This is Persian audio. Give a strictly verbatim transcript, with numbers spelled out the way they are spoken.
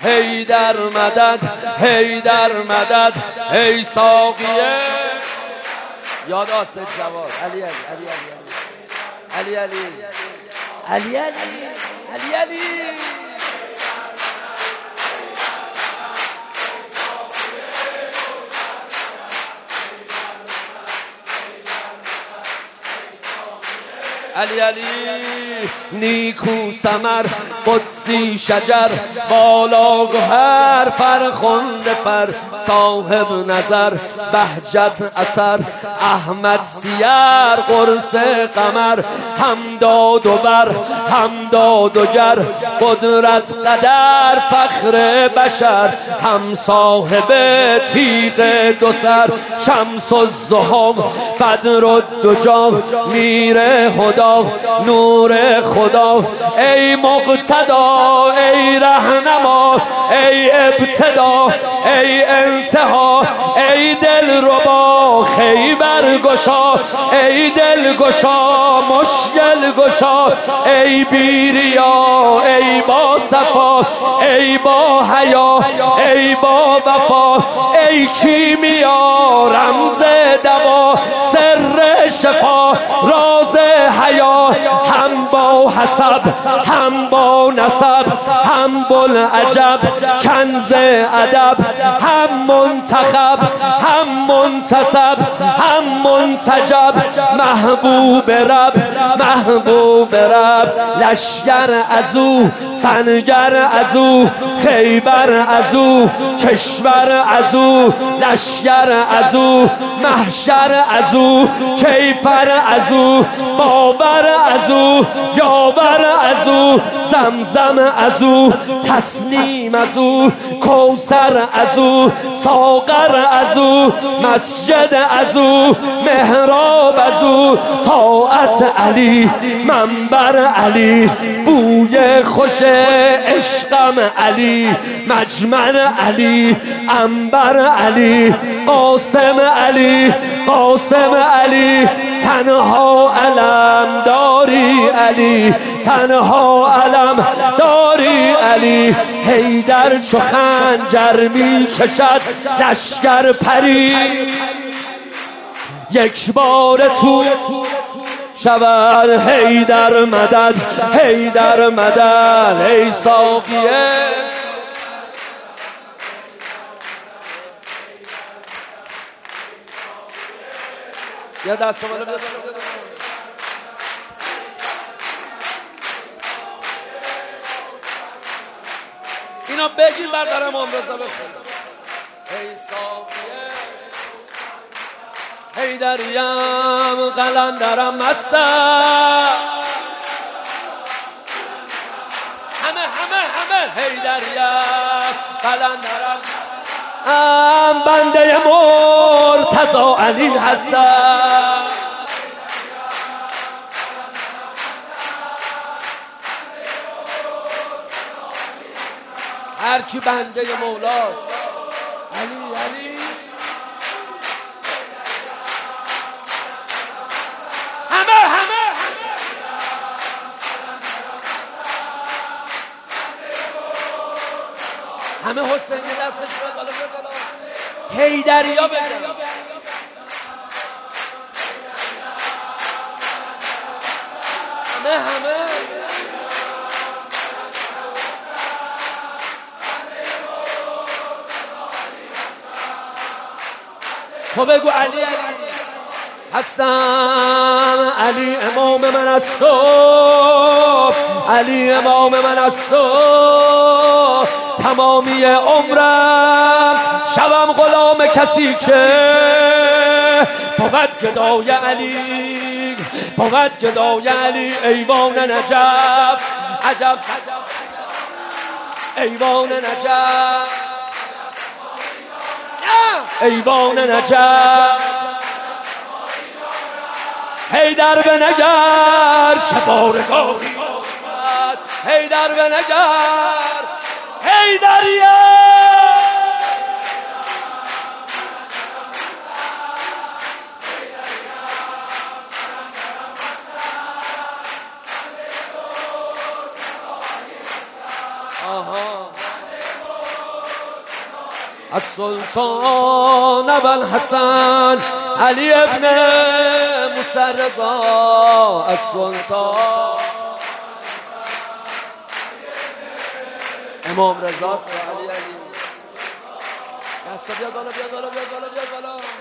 هی در مدد، هی در مدد، ای ساقیه. یاد آسد جواد علی علی علی علی علی علی علی علی علی علی علی علی نیکو سمر قدسی شجر بالا گوهر فرخنده فر صاحب نظر بهجت اثر احمد سیر قرص قمر همداد و بر همداد و گر قدرت قدر فخر بشر هم صاحب تیغ دو سر شمس الضحی بدر الدجی میر هدا نور خدا ای مقتدا ای رهنما ای ابتدا ای انتها ای دلربا خیبر گشا ای دل گشا مشکل گشا ای بیریا ای با صفا ای با حیا ای با وفا ای کیمیا رمز دوا سر شفا راز حیا هم با حسب هم با نسب هم بوالعجب کنز ادب هم منتخب هم منتسب هم منتجب محبوب رب محبوب رب لشگر ازو سنگر ازو خیبر ازو کشور ازو لشگر ازو محشر ازو کیفر ازو باور ازو یاور ازو زمزم ازو تسنیم ازو کوثر ازو ساغر ازو مسجد ازو محراب ازو طاعت علی منبر علی بوی خوش عشقم علی مجمر علی عنبر علی قاسم علی قاسم علی تنها علم داری علی تنها علم داری علی حیدر چو خنجر می کشد لشگر پری یک بار تو شود حیدر مدد حیدر مدد ای ساقیه یا دست بالا بزن اینا بگیر بردارم امام رضا بخون ای ساقیه حیدریم قلندرم مستم همه همه همه حیدریم قلندرم ام بنده مرتضی علی هستم هر کی بنده مولاست علی علی همه همه همه حسین دستش بالا بالا حیدریا بگم همه همه تو بگو علی علی هستم علی امام من است تو علی امام من است تو تمامی عمرم شبم غلام کسی که بود گدای علی بود گدای علی ایوان نجف عجب ایوان نجف ایوان نجف حیدر به نگر شبارگاهی آمد حیدر به نگر حیدریه آها السلطان ابوالحسن علی ابن موسی رضا السلطان امام رضا علی علی. دستا بیا بالا بیا بالا بیا بالا بیا بالا.